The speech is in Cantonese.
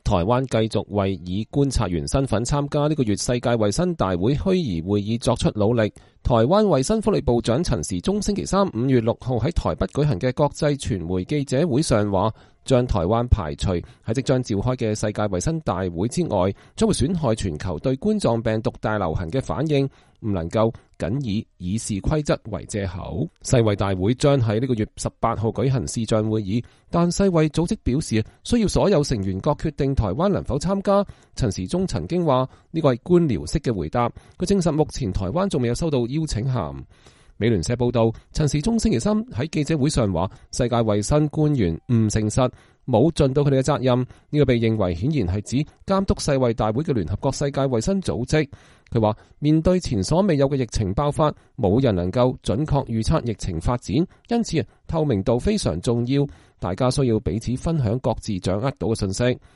台灣繼續為以觀察員身份參加呢個月世界衛生大會虛擬會議作出努力。台灣衛生福利部長陳時中星期三5月6號喺台北舉行嘅國際傳媒記者會上話，將台灣排除喺即將召開嘅世界衛生大會之外，將會損害全球對冠狀病毒大流行嘅反應，唔能夠僅以議事規則為借口。世衛大會將喺呢個月18號舉行視像會議，但世衛組織表示需要所有成員國決定台灣能否參加。陳時中曾經話呢個係官僚式嘅回答，佢證實目前台灣仲未有收到邀請函。美聯社報道，陳時中星期三喺記者會上話，世界衛生官員唔誠實，冇盡到佢哋嘅責任。呢個被認為顯然係指監督世衛大會嘅聯合國世界衛生組織。佢話面對前所未有嘅疫情爆發，冇人能夠準確預測疫情發展，因此透明度非常重要，大家需要彼此分享各自掌握到嘅信息。